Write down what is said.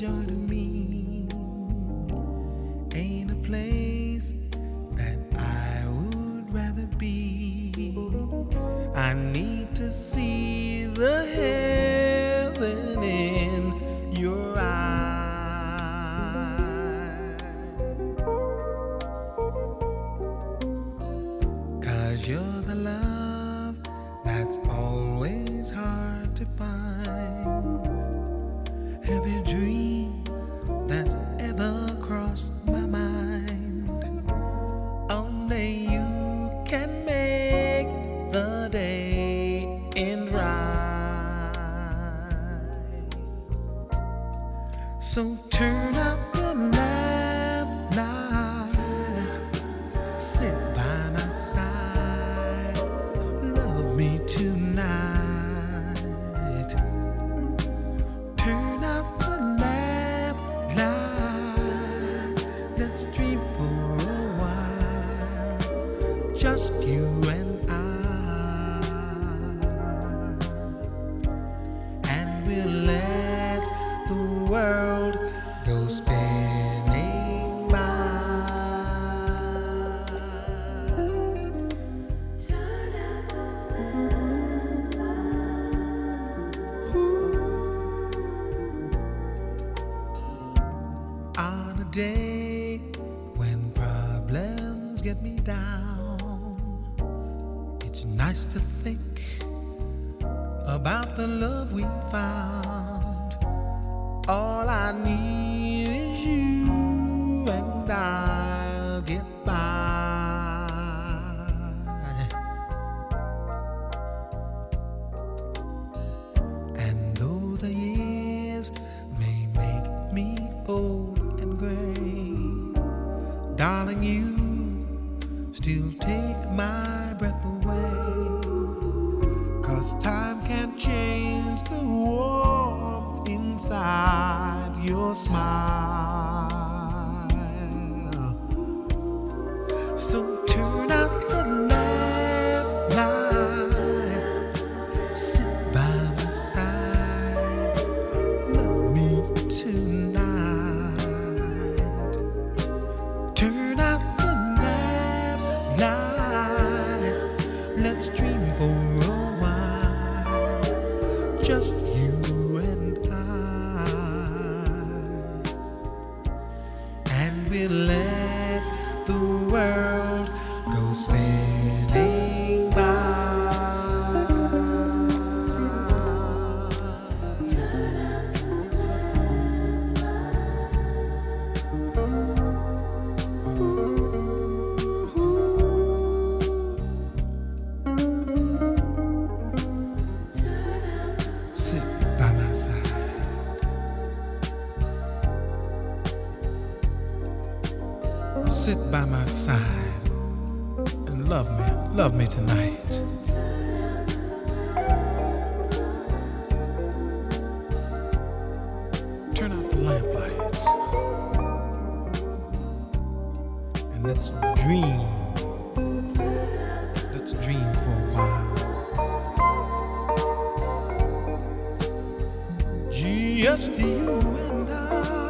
joining me ain't a place that I would rather be. I need to see the heaven in your eyes, 'cause you're the love that's always hard to find. Every dream that's ever crossed my mind, only you can make the day end right. So turn up the lamplight, sit by my side, love me tonight. Turn up the lamplight, let's dream for a while, just you and we'll let the world go spinning by. On a day when problems get me down, it's nice to think about the love we found. All I need is you, and I'll get by. And though the years may make me old and gray, darling, you still take my breath away. 'Cause time can't change the warmth inside your smile. So turn out the lamplight, sit by my side, love me tonight. Turn out the lamplight, let's dream for a while, just you and we'll let the world go spinning by. Sit by my side. Sit by my side and love me tonight. Turn out the lamplights and let's dream for a while, just you and I.